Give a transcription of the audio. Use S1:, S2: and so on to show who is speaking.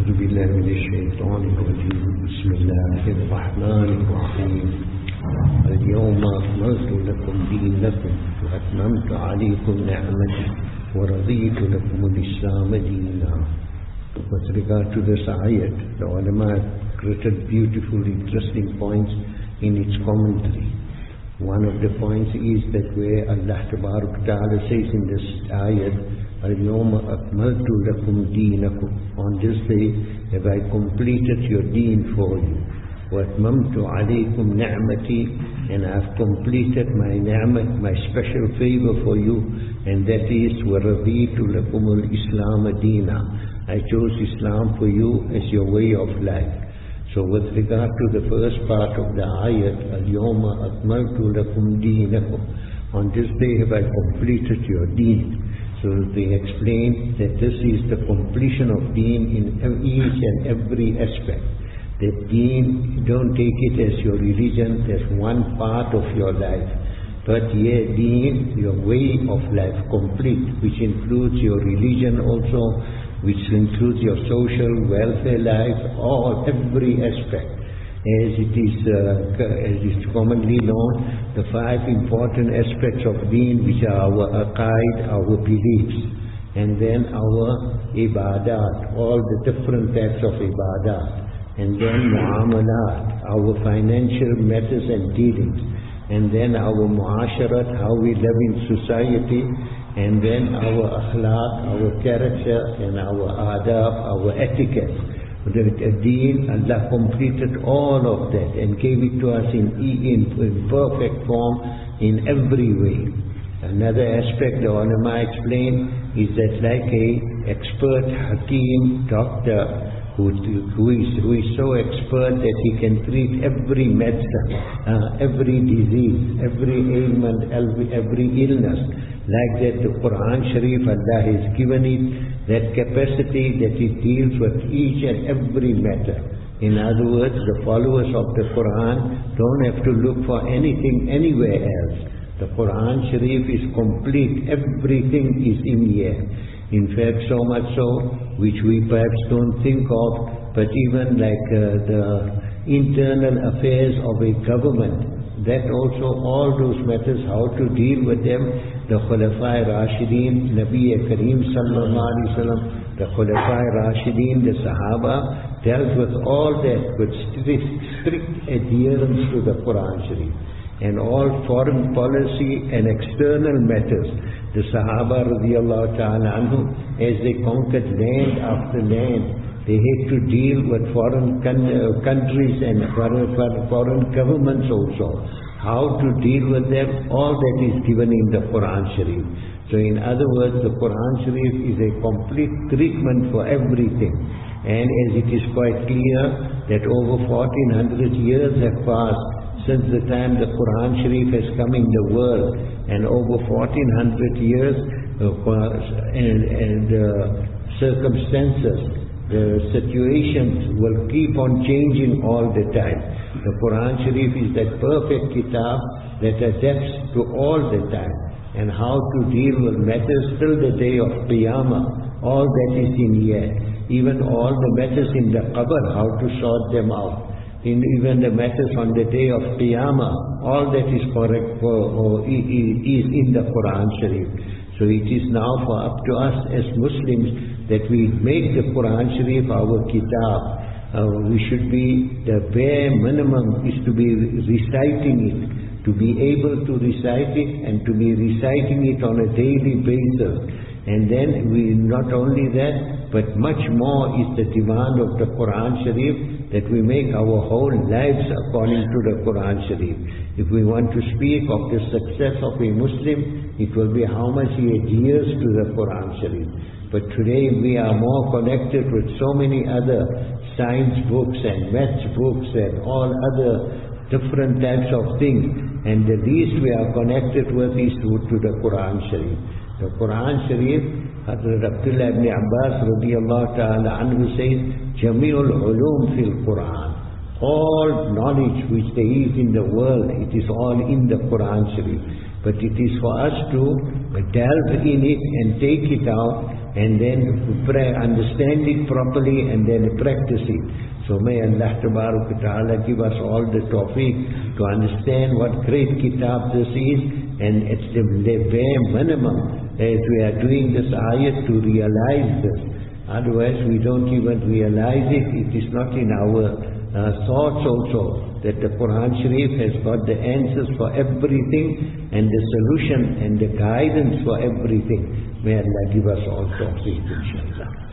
S1: أعوذ بالله من الشيطان الرجيم بسم الله الرحمن الرحيم اليوم أكملت لكم دينكم وأتممت عليكم نعمتي ورضيت لكم الإسلام دينا. With regard to this ayat, the ulama created beautiful, interesting points in its commentary. One of the points is that where Allah Ta'ala says in this ayat, Al-Yawma akmaltu lakum deenakum. On this day have I completed your deen for you. Wa atmamtu alaykum ni'mati, and I have completed my ni'mat, my special favor for you, and that is wa raditu lakum al-Islam deena. I chose Islam for you as your way of life. So with regard to the first part of the ayat, Al-Yawma akmaltu lakum deenakum, on this day have I completed your deen. So they explain that this is the completion of deen in each and every aspect. That deen, don't take it as your religion, as one part of your life. But deen, your way of life, complete, which includes your religion also, which includes your social welfare life, every aspect. As it is commonly known, the 5 important aspects of deen, which are our aqaid, our beliefs, and then our ibadat, all the different types of ibadat, and then muamalat, our financial matters and dealings, and then our muasharat, how we live in society, and then our akhlaq, our character, and our adab, our etiquette. The deen, Allah completed all of that and gave it to us in perfect form in every way. Another aspect the ulama explain is that like a expert hakim, doctor, who is so expert that he can treat every medicine, every disease, every ailment, every illness. Like that the Quran Sharif, Allah has given it that capacity that it deals with each and every matter. In other words, the followers of the Quran don't have to look for anything anywhere else. The Quran Sharif is complete, everything is in here. In fact, so much so, which we perhaps don't think of, but even like the internal affairs of a government, that also all those matters, how to deal with them, the Khulafai Rashideen, Nabi Kareem Sallallahu Alaihi Wasallam, the Khulafai Rashideen, the Sahaba, dealt with all that with strict adherence to the Quran Sharif. And all foreign policy and external matters, the Sahaba radiallahu ta'ala anhu, as they conquered land after land, they had to deal with foreign countries and foreign governments also. How to deal with them, all that is given in the Quran Sharif. So in other words, the Quran Sharif is a complete treatment for everything. And as it is quite clear that over 1400 years have passed since the time the Quran Sharif has come in the world, and over 1400 years and circumstances, the situations will keep on changing all the time. The Quran Sharif is that perfect kitab that adapts to all the time, and how to deal with matters till the day of Qiyamah, all that is in here. Even all the matters in the qabr, how to sort them out. Even the matters on the day of Qiyamah, all that is correct is in the Quran Sharif. So it is now for up to us as Muslims that we make the Quran Sharif our kitab. We should be, the bare minimum is to be reciting it, to be able to recite it and to be reciting it on a daily basis. And then we, not only that, but much more is the demand of the Quran Sharif, that we make our whole lives according to the Quran Sharif. If we want to speak of the success of a Muslim, it will be how much he adheres to the Quran Sharif. But today we are more connected with so many other science books and maths books and all other different types of things. And the least we are connected with is to the Quran Sharif. The Quran Sharif, Hazrat Abdullah ibn Abbas radiallahu ta'ala anhu says, Jami'ul ulum fil Quran. All knowledge which there is in the world, it is all in the Quran Sharif. But it is for us to delve in it and take it out and then understand it properly and then practice it. So may Allah Ta'ala give us all the tawfiq to understand what great kitab this is, and it's the bare minimum as we are doing this ayat to realize this. Otherwise we don't even realize it. It is not in our thoughts also that the Quran Sharif has got the answers for everything and the solution and the guidance for everything. May Allah give us all tawfiq, inshallah.